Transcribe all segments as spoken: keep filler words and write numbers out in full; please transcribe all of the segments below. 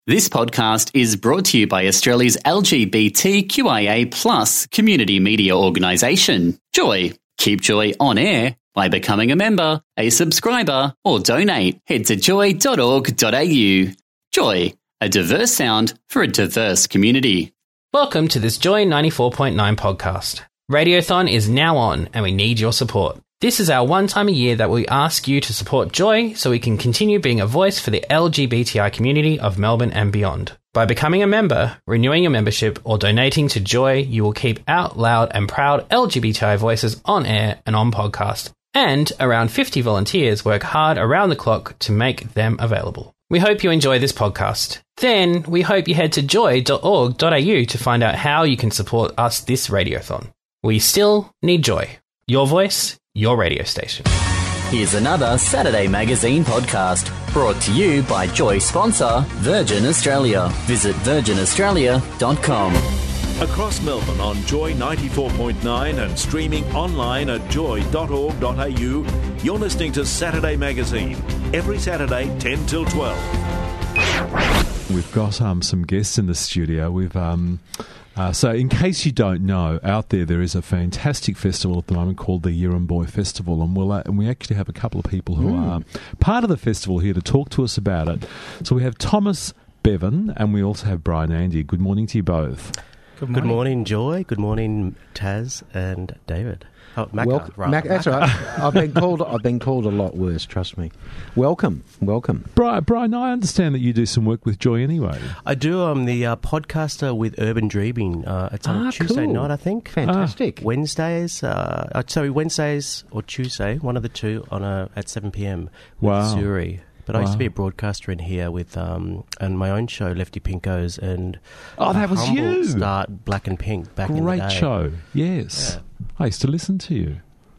This podcast is brought to you by Australia's L G B T Q I A plus community media organisation, Joy. Keep Joy on air by becoming a member, a subscriber, or donate. Head to joy dot org dot a u. Joy, a diverse sound for a diverse community. Welcome to this Joy ninety-four point nine podcast. Radiothon is now on and we need your support. This is our one time a year that we ask you to support Joy so we can continue being a voice for the L G B T I community of Melbourne and beyond. By becoming a member, renewing your membership, or donating to Joy, you will keep out loud and proud L G B T I voices on air and on podcast. And around fifty volunteers work hard around the clock to make them available. We hope you enjoy this podcast. Then we hope you head to joy dot org dot a u to find out how you can support us this Radiothon. We still need Joy. Your voice, your radio station. Here's another Saturday Magazine podcast brought to you by Joy sponsor Virgin Australia. Visit virgin australia dot com. Across Melbourne on Joy ninety-four point nine and streaming online at joy dot org dot a u, you're listening to Saturday Magazine, every Saturday ten till twelve. We've got um, some guests in the studio. We've um, uh, so, in case you don't know, out there there is a fantastic festival at the moment called the Yirramboi Festival, and we'll uh, and we actually have a couple of people who mm. are part of the festival here to talk to us about it. So we have Thomas Bevan, and we also have Brian Andy. Good morning to you both. Good morning, Good morning Joy. Good morning, Taz and David. Oh, Macca, Welcome, rather. Mac, that's right. I've been called. I've been called a lot worse. Trust me. Welcome, welcome, Brian. Brian, I understand that you do some work with Joy anyway. I do. I'm the uh, podcaster with Urban Dreaming. Uh, it's on ah, a Tuesday cool. night, I think. Fantastic. Ah. Wednesdays. Uh, uh, sorry, Wednesdays or Tuesday, one of the two, on a at seven p m with Wow. Suri. But Wow. I used to be a broadcaster in here with um, and my own show, Lefty Pinkos, and Oh, that a was humble you. Start Black and Pink back in the Great day. show. Yes, Yeah. I used to listen to you.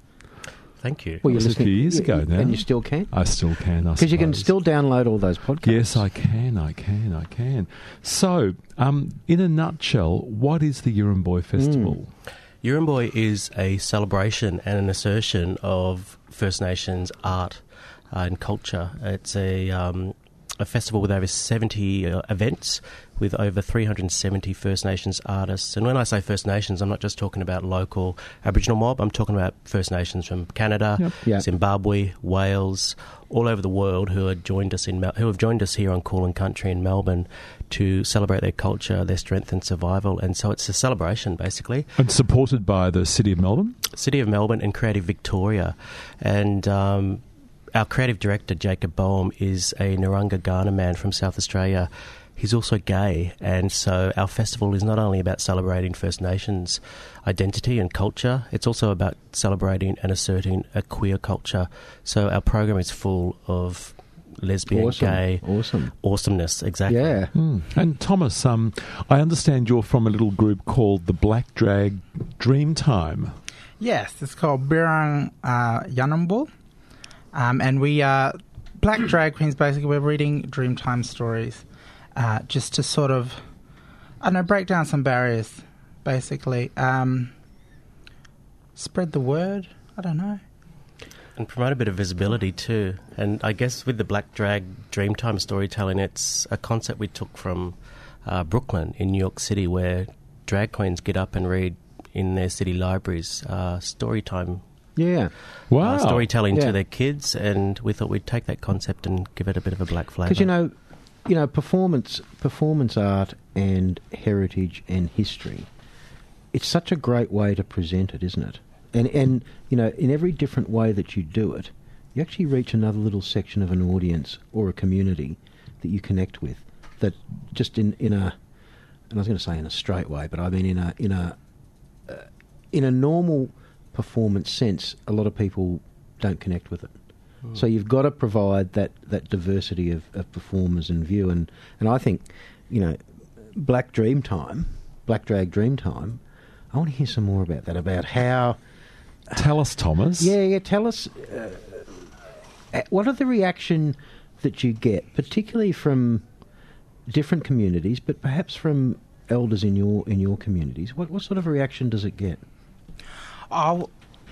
Thank you. Well, you're That was a listening- few years you- ago now. and you still can I still can. because you can suppose. still download all those podcasts. Yes, I can, I can, I can. So, um, in a nutshell, what is the Yirramboi Festival? Yirramboi is a celebration and an assertion of First Nations art uh, and culture. It's a um, a festival with over seventy uh, events with over three hundred seventy First Nations artists. And when I say First Nations, I'm not just talking about local Aboriginal mob. I'm talking about First Nations from Canada, Yep. Yeah. Zimbabwe, Wales, all over the world who have joined us in Mel- who have joined us here on Coolin Country in Melbourne to celebrate their culture, their strength and survival. And so it's a celebration, basically. And supported by the City of Melbourne? City of Melbourne and Creative Victoria. And um, our creative director, Jacob Boehm, is a Narungga Ghana man from South Australia. He's also gay, and so our festival is not only about celebrating First Nations identity and culture, it's also about celebrating and asserting a queer culture. So our program is full of lesbian, Awesome. gay, Awesome. awesomeness, exactly. Yeah. Mm. And Thomas, um, I understand you're from a little group called the Black Drag Dreamtime. Yes, it's called Birang uh, Yirramboi. Um, and we are black drag queens, basically. We're reading Dreamtime stories uh, just to sort of, I don't know, break down some barriers, basically. Um, spread the word, I don't know. And promote a bit of visibility too. And I guess with the Black Drag Dreamtime storytelling, it's a concept we took from uh, Brooklyn in New York City, where drag queens get up and read in their city libraries uh, storytime, Yeah. Wow. uh, storytelling Yeah. to their kids. And we thought we'd take that concept and give it a bit of a black flavour. Because you know, you know, performance, performance art, and heritage and history. It's such a great way to present it, isn't it? And and you know, in every different way that you do it, you actually reach another little section of an audience or a community that you connect with. That just in, in a, and I was going to say in a straight way, but I mean in a in a uh, in a normal performance sense, a lot of people don't connect with it. Mm. So you've got to provide that, that diversity of, of performers and view. And, and I think, you know, Black Dreamtime, Black Drag Dreamtime, I want to hear some more about that, about how... Tell us, Thomas. Yeah, yeah, tell us, uh, what are the reaction that you get, particularly from different communities, but perhaps from elders in your in your communities? What, what sort of reaction does it get? Oh,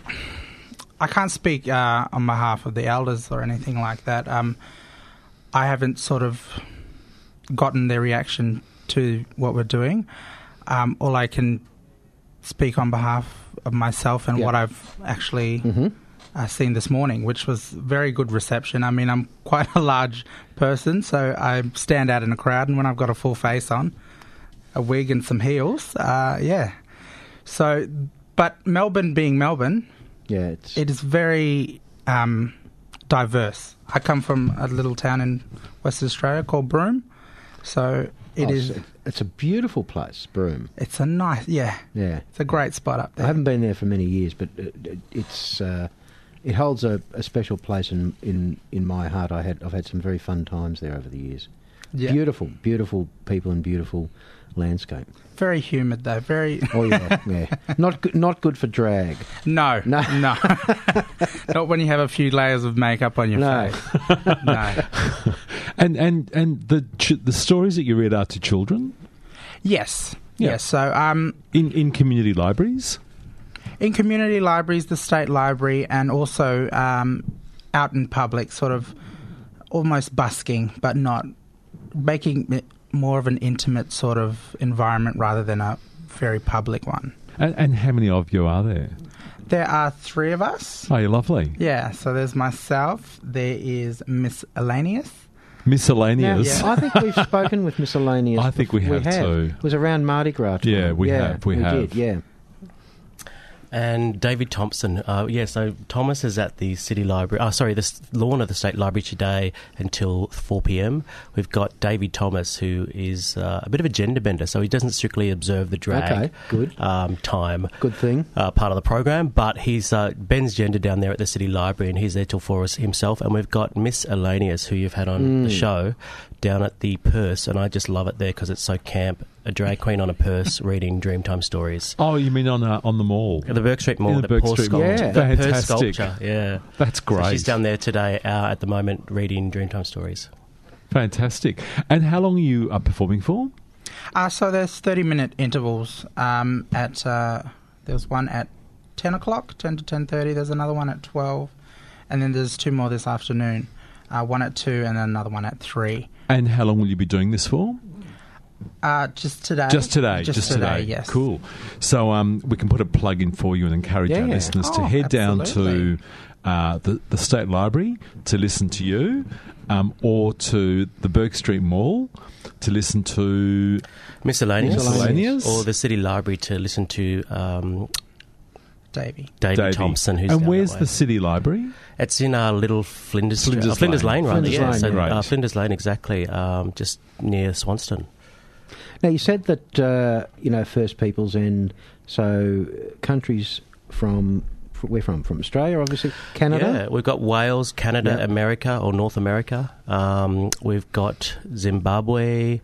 I can't speak uh, on behalf of the elders or anything like that. Um, I haven't sort of gotten their reaction to what we're doing. Um, all I can speak on behalf of myself and Yeah. what I've actually Mm-hmm. uh, seen this morning, which was very good reception. I mean, I'm quite a large person, so I stand out in a crowd, and when I've got a full face on, a wig and some heels, uh, yeah. So, but Melbourne being Melbourne, Yeah, it's it is very um, diverse. I come from a little town in Western Australia called Broome, so it oh, is. It's, it's a beautiful place, Broome. It's a nice, yeah. Yeah, It's a great spot up I there. haven't been there for many years, but it, it- it's uh, it holds a, a special place in, in, in my heart. I had I've had some very fun times there over the years. Yeah. Beautiful, beautiful people and beautiful landscape. Very humid though. Very Oh yeah, yeah. Not good, not good for drag. no, No. no, not when you have a few layers of makeup on your No. face. No. And and and the ch- the stories that you read are to children Yes. Yeah. Yes. So um, in in community libraries. in community libraries, the state library, and also um, out in public, sort of almost busking, but not making it more of an intimate sort of environment rather than a very public one. And, and how many of you are there? There are three of us. Oh, you're lovely. Yeah, so there's myself, there is Miscellaneous. Miscellaneous. Now, I think we've spoken with Miscellaneous. I think we have too. It was around Mardi Gras time. Yeah, we yeah, have, we have. did, yeah. And David Thompson, uh, yeah, so Thomas is at the City Library, oh, sorry, the s- lawn of the State Library today until four p.m. We've got David Thomas, who is uh, a bit of a gender bender, so he doesn't strictly observe the drag Okay, good. um, time Good thing. uh, part of the program, but he's uh, Ben's gender down there at the City Library, and he's there till four himself. And we've got Miss Elanius, who you've had on the Mm. show, down at the Purse, and I just love it there because it's so camp. A drag queen on a purse reading Dreamtime stories. Oh, you mean on uh, on the mall? At the Burke Street Mall, In the the Burke Purse Street sculpture. Mall. Yeah. The Purse Fantastic. sculpture, yeah. That's So great. she's down there today uh, at the moment reading Dreamtime stories. Fantastic. And how long are you uh, performing for? Uh, so there's thirty-minute intervals um, at, uh, there's one at ten o'clock, ten to ten thirty, there's another one at twelve, and then there's two more this afternoon, uh, one at two and then another one at three. And how long will you be doing this for? Uh, just today. Just today. Just, today, yes. Cool. So um, we can put a plug in for you and encourage our Yeah. listeners to Oh, head down absolutely. to uh, the, the State Library to listen to you, um, or to the Burke Street Mall to listen to Miscellaneous. Miscellaneous. Or the City Library to listen to um, Davey. David Davey. Thompson, who's And down where's that the way. City Library? It's in uh, Little Flinders, Flinders Flinders, uh, Flinders Lane. Lane, rather. Flinders yeah, Lane, so right. uh, Flinders Lane, exactly, um, just near Swanston. Now, you said that, uh, you know, First Peoples and so uh, countries from, fr- where from? From Australia, obviously. Canada? Yeah, we've got Wales, Canada, Yeah. America, or North America. Um, we've got Zimbabwe.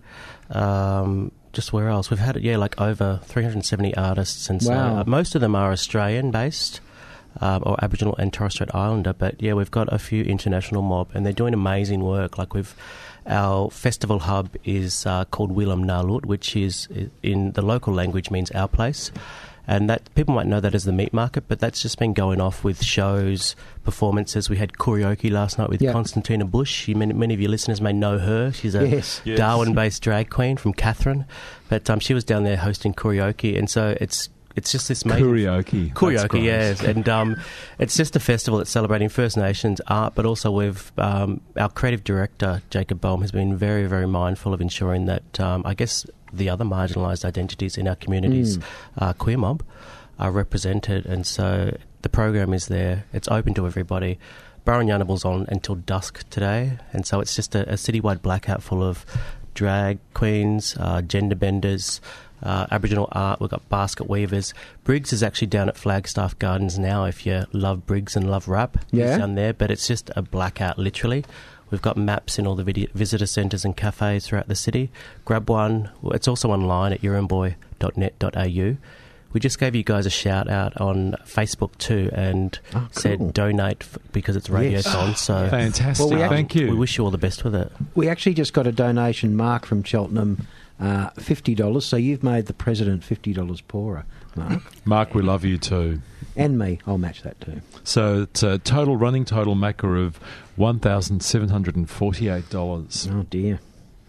Um, just where else? We've had, yeah, like over three hundred seventy artists, and so Wow. uh, most of them are Australian-based. Um, or Aboriginal and Torres Strait Islander, but yeah, we've got a few international mob, and they're doing amazing work. Like we've, our festival hub is uh, called Wilam Nalut, which is in the local language means our place, and that people might know that as the meat market, but that's just been going off with shows, performances. We had karaoke last night with Yeah. Constantina Bush. You, many, many of your listeners may know her. She's a Yes. Yes. Darwin-based drag queen from Catherine, but um, she was down there hosting karaoke, and so it's it's just this amazing Karaoke. That's Karaoke, great. yes, and um, it's just a festival that's celebrating First Nations art, but also we've um, our creative director Jacob Bohm has been very, very mindful of ensuring that um, I guess the other marginalised identities in our communities, Mm. uh, queer mob, are represented, and so the program is there. It's open to everybody. Baron Yarnable's on until dusk today, and so it's just a, a citywide blackout full of drag queens, uh, gender benders. Uh, Aboriginal art, we've got basket weavers. Briggs is actually down at Flagstaff Gardens now if you love Briggs and love rap. Yeah. He's down there, but it's just a blackout literally. We've got maps in all the video- visitor centres and cafes throughout the city. Grab one. It's also online at urimboy dot net dot a u. We just gave you guys a shout out on Facebook too and Oh, cool. said donate f- because it's Radiothon. Yes. So Fantastic. Well, we have- Thank you. we wish you all the best with it. We actually just got a donation, Mark from Cheltenham, uh, fifty dollars. So you've made the president fifty dollars poorer, Mark. Mark, we love you too. And me. I'll match that too. So it's a total running total maker of one thousand seven hundred forty-eight dollars. Oh, dear.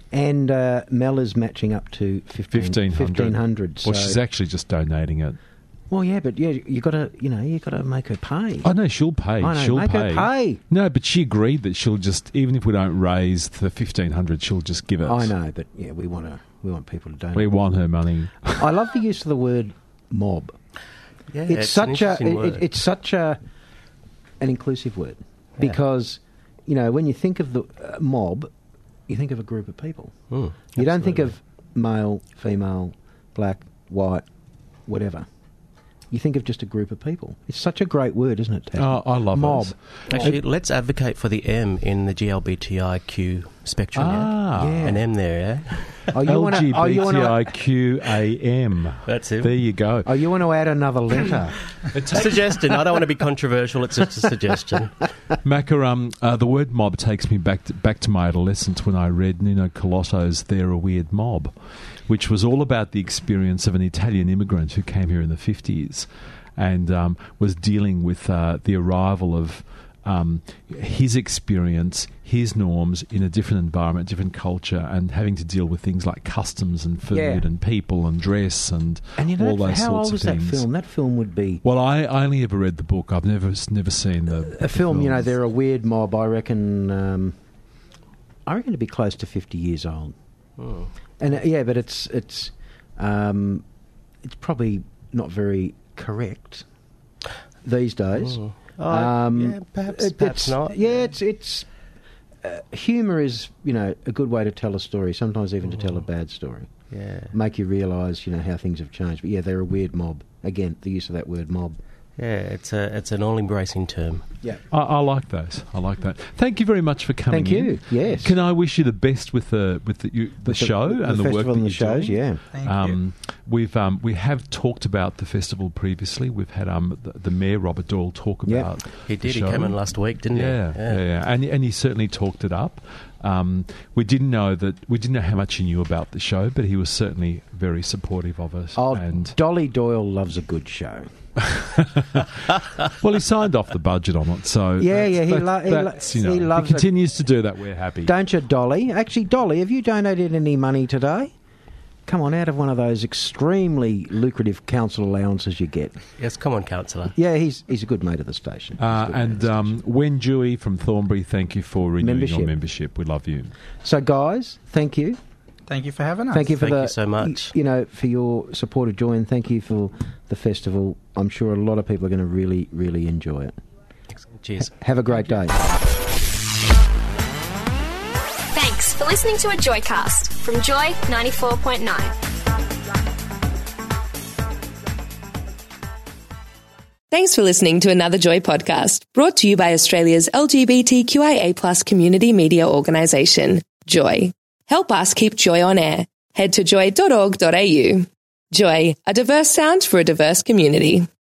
And uh, Mel is matching up to fifteen, fifteen hundred. fifteen hundred. Well, so- she's actually just donating it. Well, yeah, but yeah, you got to, you know, you got to make her pay. Oh no, she'll pay. I know, she'll make pay. her pay. No, but she agreed that she'll just, even if we don't raise the fifteen hundred, she'll just give it. I know, but yeah, we want to, we want people to donate. We want her money. I love the use of the word mob. Yeah, it's, it's an such a, interesting it, word. it, it's such a, an inclusive word Yeah. because, you know, when you think of the uh, mob, you think of a group of people. Mm, You don't think absolutely. of male, female, black, white, whatever. You think of just a group of people. It's such a great word, isn't it, Ted? Oh, I love mob. it. Actually, let's advocate for the M in the G L B T I Q spectrum. Ah. yeah? Yeah. An M there, yeah? Oh, you want L to? G Oh, you B want T to? I Q A M. That's it. There you go. Oh, you want to add another letter? Suggestion. I don't want to be controversial. It's just a suggestion. Macca, um, uh, the word mob takes me back to, back to my adolescence when I read Nino Colotto's They're a Weird Mob, which was all about the experience of an Italian immigrant who came here in the fifties and um, was dealing with uh, the arrival of um, his experience, his norms in a different environment, different culture, and having to deal with things like customs and food Yeah. and people and dress and, And you know, all those how sorts old is of things. that film? That film would be Well, I, I only ever read the book. I've never never seen the a film. You know, films. they're a weird mob. I reckon. Um, I reckon to be close to fifty years old. Hmm. And uh, yeah, but it's it's um, it's probably not very correct these days. Mm. Oh, yeah, perhaps- it- perhaps it's- not. Yeah, it's it's uh, humour is, you know, a good way to tell a story. Sometimes even to tell a bad story, Yeah. make you realise, you know, how things have changed. But yeah, they're a weird mob. Again, the use of that word mob. Yeah, it's a it's an all-embracing term. Yeah. I, I like those. I like that. Thank you very much for coming Thank in. you. Yes. Can I wish you the best with the with the, you, the With show the, and the, work festival that and the you're shows? doing? Yeah. Thank you. Um, we've um, we have talked about the festival previously. We've had um, the, the mayor Robert Doyle talk Yep. about. He the did. He show. came in last week, didn't Yeah, he? yeah, yeah, and and he certainly talked it up. Um, we didn't know that we didn't know how much he knew about the show, but he was certainly very supportive of it. Oh, and Dolly Doyle loves a good show. well, he signed off the budget on it, so Yeah, that's- yeah, he that's- lo- he lo- that's, you know, he loves he it. continues to do that. We're happy. Don't you, Dolly? Actually, Dolly, have you donated any money today? Come on, out of one of those extremely lucrative council allowances you get. Yes, come on, councillor. Yeah, he's he's a good mate of the station. He's a Uh, good mate of and the um, station. Wen Dewey from Thornbury, thank you for renewing Membership. your membership. We love you. So, guys, thank you. Thank you for having us. Thank you for Thank the you so much. You know, for your support of Joy, and thank you for the festival. I'm sure a lot of people are going to really, really enjoy it. Cheers. Have a great day. Thanks for listening to a Joycast from Joy ninety-four point nine. Thanks for listening to another Joy podcast, brought to you by Australia's L G B T Q I A plus community media organisation, Joy. Help us keep Joy on air. Head to joy dot org dot a u. Joy, a diverse sound for a diverse community.